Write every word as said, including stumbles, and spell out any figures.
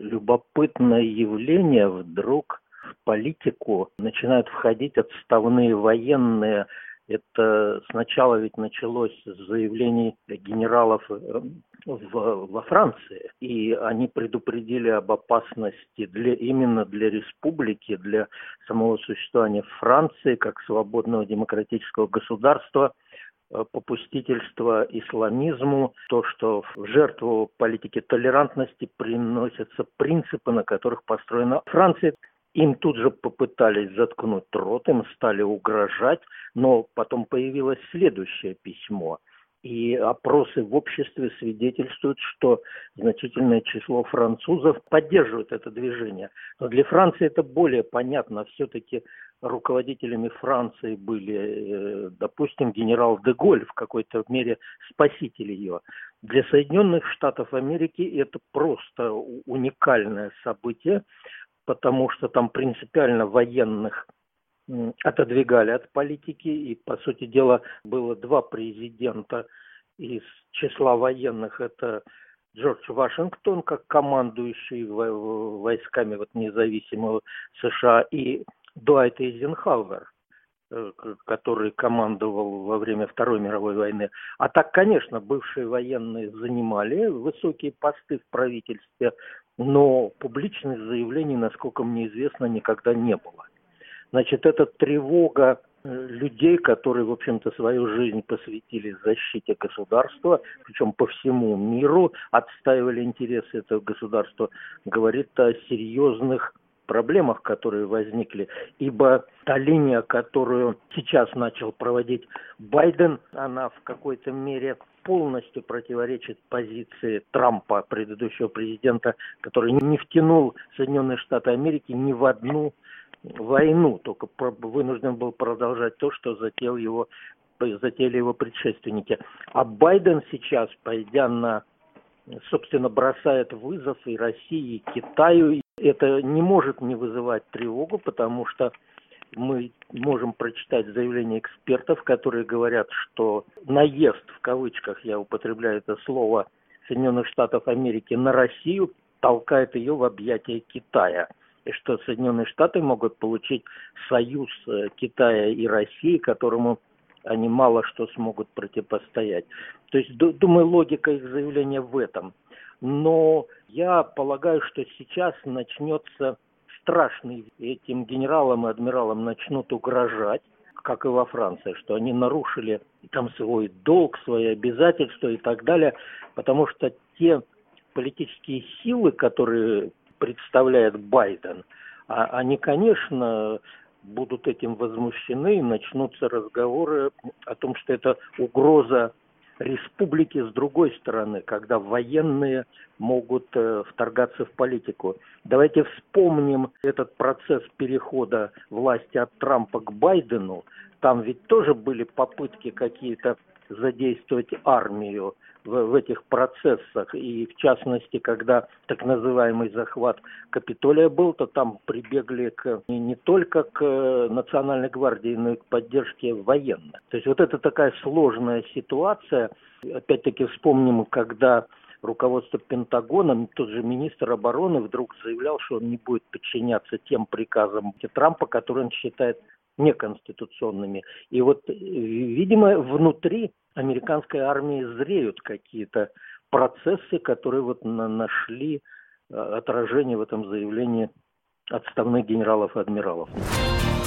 любопытное явление. Вдруг в политику начинают входить отставные военные. Это сначала ведь началось с заявлений генералов в, во Франции, и они предупредили об опасности для, именно для республики, для самого существования Франции как свободного демократического государства, попустительство исламизму, то, что в жертву политики толерантности приносятся принципы, на которых построена Франция. Им тут же попытались заткнуть рот, им стали угрожать, но потом появилось следующее письмо. И опросы в обществе свидетельствуют, что значительное число французов поддерживает это движение. Но для Франции это более понятно. Все-таки руководителями Франции были, допустим, генерал де Голль, в какой-то мере спаситель ее. Для Соединенных Штатов Америки это просто уникальное событие, потому что там принципиально военных отодвигали от политики, и, по сути дела, было два президента из числа военных. Это Джордж Вашингтон, как командующий войсками вот независимого США, и Дуайт Эйзенхауэр, который командовал во время Второй мировой войны. А так, конечно, бывшие военные занимали высокие посты в правительстве, но публичных заявлений, насколько мне известно, никогда не было. Значит, это тревога людей, которые, в общем-то, свою жизнь посвятили защите государства, причем по всему миру, отстаивали интересы этого государства, говорит о серьезных проблемах, которые возникли. Ибо та линия, которую сейчас начал проводить Байден, она в какой-то мере полностью противоречит позиции Трампа, предыдущего президента, который не втянул Соединенные Штаты Америки ни в одну войну, только вынужден был продолжать то, что затеял его, затеяли его предшественники. А Байден сейчас, пойдя на, собственно, бросает вызов и России, и Китаю. Это не может не вызывать тревогу, потому что мы можем прочитать заявления экспертов, которые говорят, что наезд, в кавычках я употребляю это слово, Соединенных Штатов Америки на Россию толкает ее в объятия Китая. И что Соединенные Штаты могут получить союз Китая и России, которому они мало что смогут противостоять. То есть, думаю, логика их заявления в этом. Но я полагаю, что сейчас начнется страшный, этим генералам и адмиралам начнут угрожать, как и во Франции, что они нарушили там свой долг, свои обязательства и так далее, потому что те политические силы, которые представляет Байден, они, конечно, будут этим возмущены, и начнутся разговоры о том, что это угроза республики с другой стороны, когда военные могут э, вторгаться в политику. Давайте вспомним этот процесс перехода власти от Трампа к Байдену. Там ведь тоже были попытки какие-то задействовать армию в, в этих процессах. И в частности, когда так называемый захват Капитолия был, то там прибегли к, не, не только к Национальной гвардии, но и к поддержке военных. То есть вот это такая сложная ситуация. Опять-таки вспомним, когда руководство Пентагона, тот же министр обороны вдруг заявлял, что он не будет подчиняться тем приказам Трампа, которые он считает неконституционными. И вот, видимо, внутри американской армии зреют какие-то процессы, которые вот на, нашли отражение в этом заявлении отставных генералов и адмиралов.